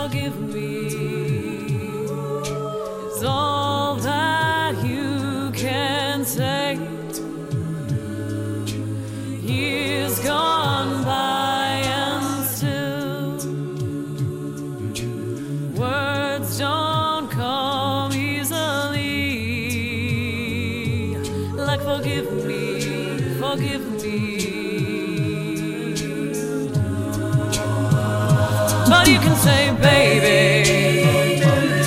forgive me is all that you can say. Years gone by and still words don't come easily. Like forgive me, forgive me. But you can say, baby,